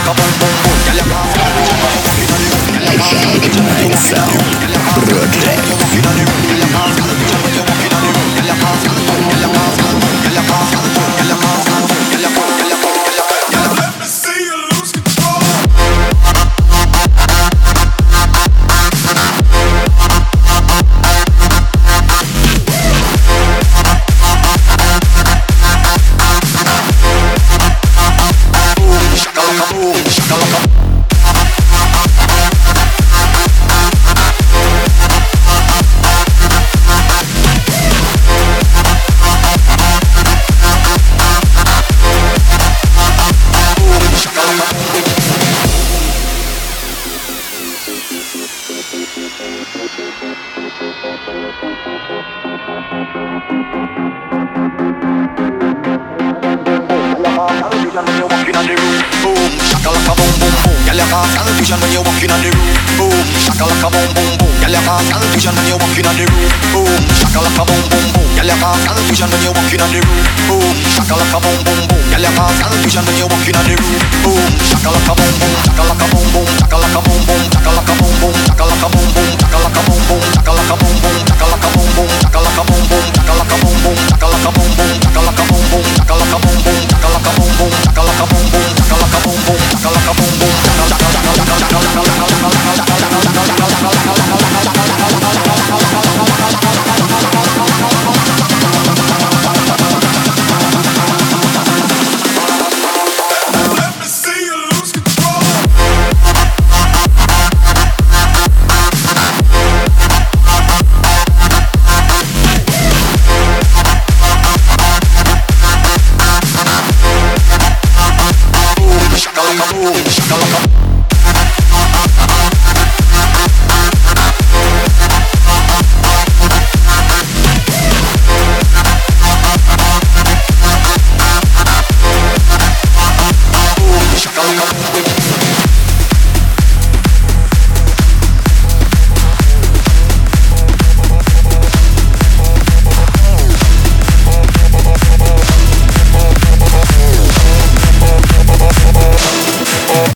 Vision when you're walking on the roof, boom, shakalaka boom boom boom. Girl, you can't stand vision when you're walking on the roof, boom, shakalaka boom boom boom. Girl, you can't stand vision when you're walking on the roof, boom, shakalaka boom boom boom. Girl, you can't stand vision when you're walking on the roof, boom, shakalaka boom boom, shakalaka boom boom, shakalaka boom boom, shakalaka boom boom, shakalaka boom boom, shakalaka boom boom, shakalaka boom boom, shakalaka boom boom, shakalaka boom boom, shakalaka boom boom, shakalaka boom boom, shakalaka boom boom, shakalaka boom boom, shakalaka boom boom, shakalaka boom boom, shakalaka boom boom, shakalaka boom boom. Shakalaka boom, shakalaka.